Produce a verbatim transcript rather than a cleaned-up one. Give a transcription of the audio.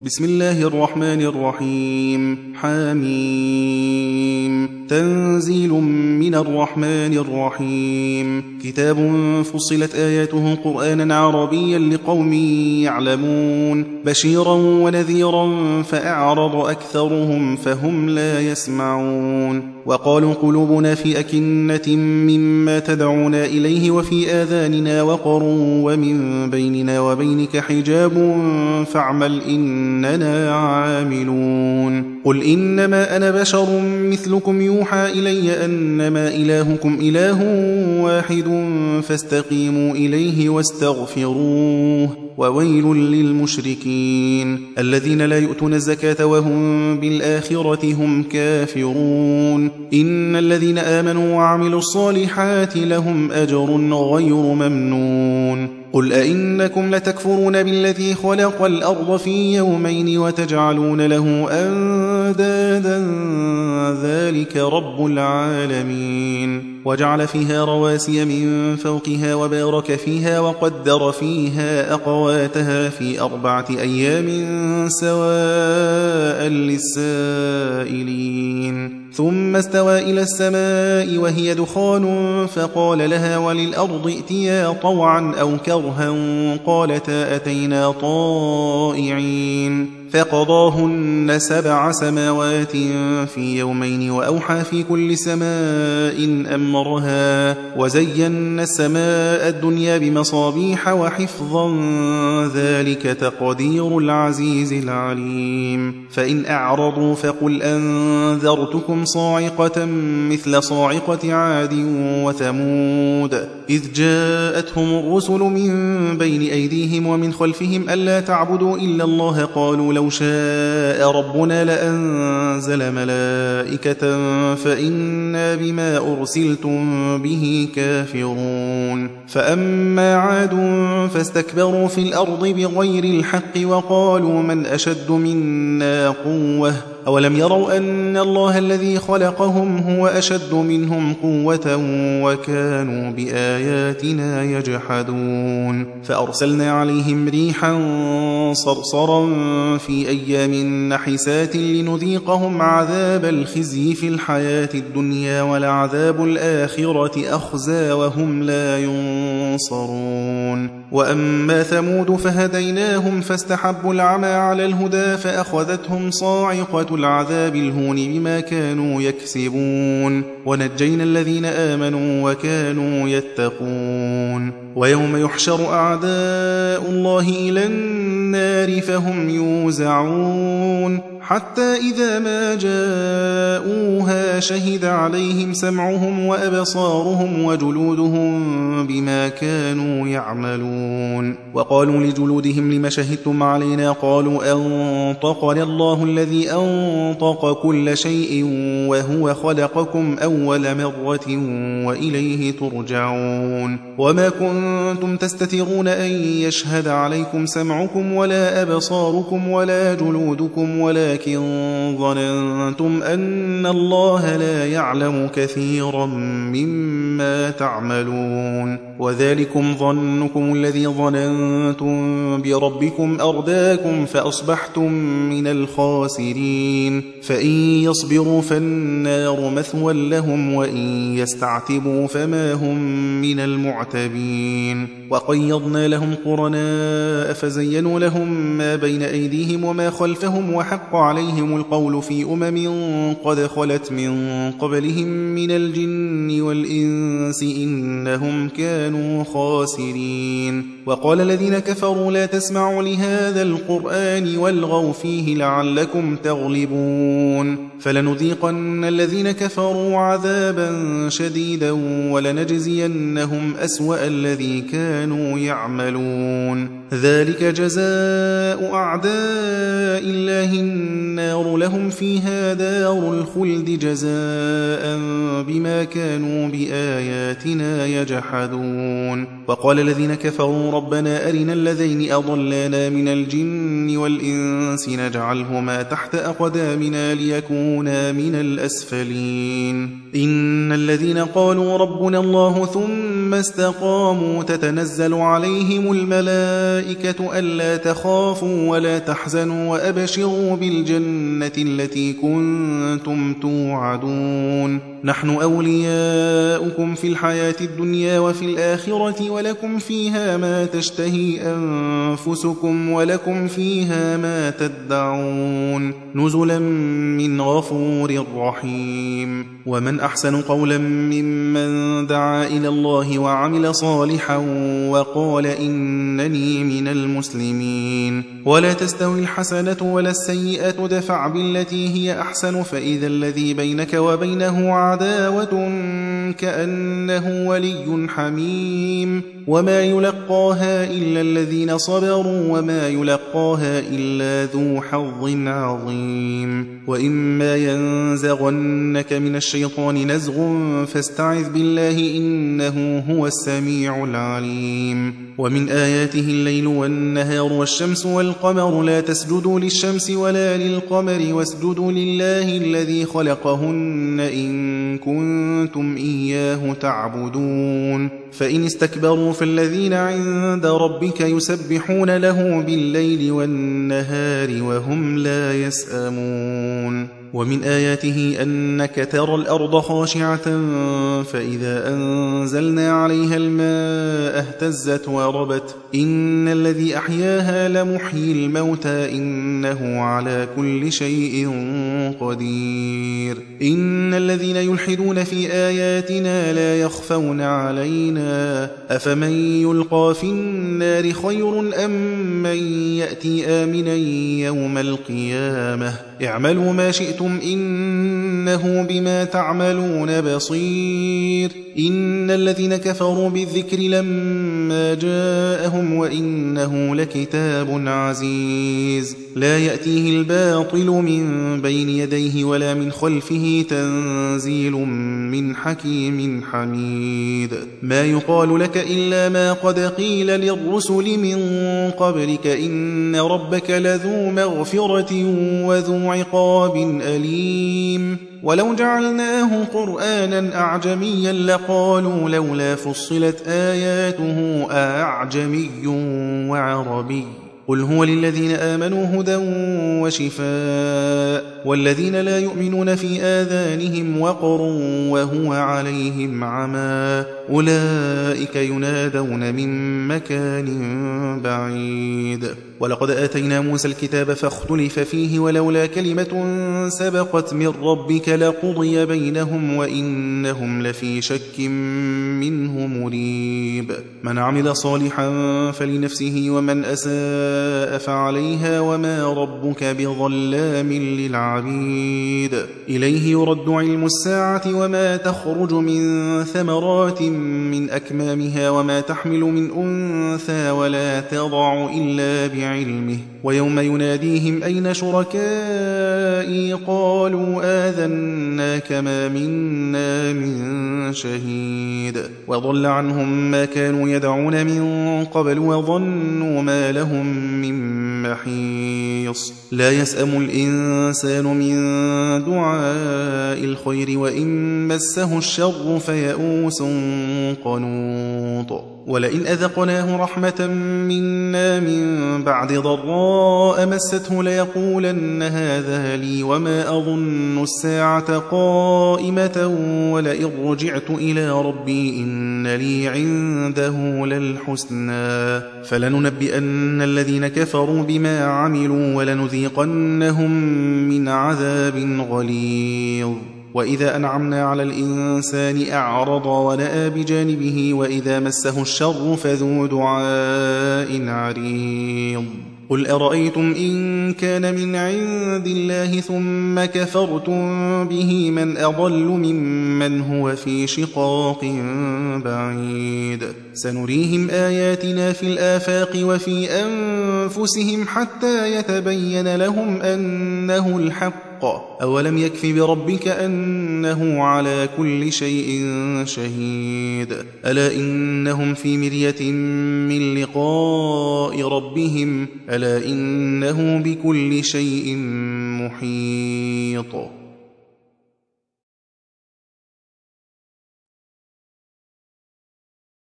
بسم الله الرحمن الرحيم. حميم. تنزيل من الرحمن الرحيم. كتاب فصلت آياته قرآنا عربيا لقوم يعلمون بشيرا ونذيرا فأعرض أكثرهم فهم لا يسمعون. وقالوا قلوبنا في أكنة مما تدعونا إليه وفي آذاننا وقر ومن بيننا وبينك حجاب فاعمل إننا عاملون. قل إنما أنا بشر مثلكم يوحى إلي أنما إلهكم إله واحد فاستقيموا إليه واستغفروه وويل للمشركين الذين لا يؤتون الزكاة وهم بالآخرة هم كافرون. إن الذين آمنوا وعملوا الصالحات لهم أجر غير ممنون. قل أئنكم لتكفرون بالذي خلق الأرض في يومين وتجعلون له أندادا ذلك رب العالمين. وجعل فيها رواسي من فوقها وبارك فيها وقدر فيها أقواتها في أربعة أيام سواء للسائلين. ثم استوى إلى السماء وهي دخان فقال لها وللأرض ائتيا طوعا أو كرها قالتا أتينا طائعين. فقضاهن سبع سماوات في يومين وأوحى في كل سماء أمرها وزينا السماء الدنيا بمصابيح وحفظا ذلك تقدير العزيز العليم. فإن أعرضوا فقل أنذرتكم صاعقة مثل صاعقة عاد وثمود إذ جاءتهم الرسل من بين أيديهم ومن خلفهم ألا تعبدوا إلا الله قالوا لو شاء ربنا لأنزل ملائكة فإنا بما أرسلتم به كافرون. فأما عاد فاستكبروا في الأرض بغير الحق وقالوا من أشد منا قوة أولم يروا أن الله الذي خلقهم هو أشد منهم قوة وكانوا بآياتنا يجحدون. فأرسلنا عليهم ريحا صرصرا في أيام نحسات لنذيقهم عذاب الخزي في الحياة الدنيا ولعذاب الآخرة أخزى وهم لا ينصرون. وأما ثمود فهديناهم فاستحبوا العمى على الهدى فأخذتهم صاعقة العذاب الهون بما كانوا يكسبون ونجينا الذين آمنوا وكانوا يتقون. ويوم يحشر أعداء الله إلى النار فهم يوزعون حتى إذا ما جاءوها شهد عليهم سمعهم وأبصارهم وجلودهم بما كانوا يعملون. وقالوا لجلودهم لم شهدتم علينا قالوا أنطقنا الله الذي أنطق كل شيء وهو خلقكم أول مرة وإليه ترجعون. وما كنتم تستترون أن يشهد عليكم سمعكم ولا أبصاركم ولا جلودكم ولكن ظننتم أن الله لا يعلم كثيرا مما تعملون. وذلكم ظنكم الذي ظننتم بربكم أرداكم فأصبحتم من الخاسرين. فإن يصبروا فالنار مثوى لهم وإن يستعتبوا فما هم من المعتبين. وقيضنا لهم قرناء فزينوا لهم ما بين أيديهم وما خلفهم وحق عليهم القول في أمم قد خلت من قبلهم من الجن والإنس إنهم كانوا خاسرين. وقال الذين كفروا لا تسمعوا لهذا القرآن والغوا فيه لعلكم تغلبون. فلنذيقن الذين كفروا عذابا شديدا ولنجزينهم أسوأ الذي كانوا يعملون. ذلك جزاء أعداء الله النار لهم فيها دار الخلد جزاء بما كانوا بآياتنا يجحدون. وقال الذين كفروا ربنا أرنا الذين أضلانا من الجن والإنس نجعلهما تحت أقدامنا ليكونا من الأسفلين. إن الذين قالوا ربنا الله ثم ثم استقاموا تتنزل عليهم الملائكة ألا تخافوا ولا تحزنوا وأبشروا بالجنة التي كنتم توعدون نحن أولياؤكم في الحياة الدنيا وفي الآخرة ولكم فيها ما تشتهي أنفسكم ولكم فيها ما تدعون نزلا من غفور رحيم ومن أحسن قولا ممن دعا إلى الله وعمل صالحا وقال إنني من المسلمين ولا تستوي الحسنة ولا السيئة دفع بالتي هي أحسن فإذا الذي بينك وبينه عداوة كأنه ولي حميم وما يلقاها إلا الذين صبروا وما يلقاها إلا ذو حظ عظيم وإما ينزغنك من الشيطان نزغ فاستعذ بالله إنه هو السميع العليم ومن آياته الليل والنهار والشمس والقمر لا تسجدوا للشمس ولا للقمر واسجدوا لله الذي خلقهن إن كنتم إياه تعبدون فإن استكبروا فالذين عند ربك يسبحون له بالليل والنهار وهم لا يسأمون ومن آياته أنك ترى الأرض خاشعة فإذا أنزلنا عليها الماء اهتزت وربت إن الذي أحياها لمحيي الموتى إنه على كل شيء قدير إن الذين يلحدون في آياتنا لا يخفون علينا أفمن يلقى في النار خير أم من يأتي آمنا يوم القيامة اعملوا ما شئتم إنه بما تعملون بصير إن الذين كفروا بالذكر لما جاءهم وإنه لكتاب عزيز لا يأتيه الباطل من بين يديه ولا من خلفه تنزيل من حكيم حميد ما يقال لك إلا ما قد قيل للرسل من قبلك إن ربك لذو مغفرة وذو عقاب أليم ولو جعلناه قرآنا أعجميا لقالوا لولا فصلت آياته أعجمي وعربي قل هو للذين آمنوا هدى وشفاء والذين لا يؤمنون في آذانهم وقر وهو عليهم عمى أولئك ينادون من مكان بعيد ولقد آتينا موسى الكتاب فاختلف فيه ولولا كلمة سبقت من ربك لقضي بينهم وإنهم لفي شك منه مريب من عمل صالحا فلنفسه ومن أساء فعليها وما ربك بظلام للعبيد إليه يرد علم الساعة وما تخرج من ثمرات من أكمامها وما تحمل من أنثى ولا تضع إلا بعلمه ويوم يناديهم أين شركائي قالوا آذناك ما منا من شهيد وضل عنهم ما كانوا يدعون من قبل وظنوا ما لهم من محيص لا يسأم الإنسان من دعاء الخير وإن مسه الشر فيئوس قنوط ولئن أذقناه رحمة منا من بعد ضراء مسته ليقولن هذا لي وما أظن الساعة قائمة ولئن رجعت إلى ربي إن لي عنده للحسنى فلننبئن الذين كفروا بما عملوا ولنذيقنهم من عذاب غليظ وإذا أنعمنا على الإنسان أعرض ونأى بجانبه وإذا مسه الشر فذو دعاء عريض قل أرأيتم إن كان من عند الله ثم كفرتم به من أضل ممن هو في شقاق بعيد سنريهم آياتنا في الآفاق وفي أنفسهم حتى يتبين لهم أنه الحق أولم يكف بربك أنه على كل شيء شهيد ألا إنهم في مرية من لقاء ربهم ألا إنه بكل شيء محيط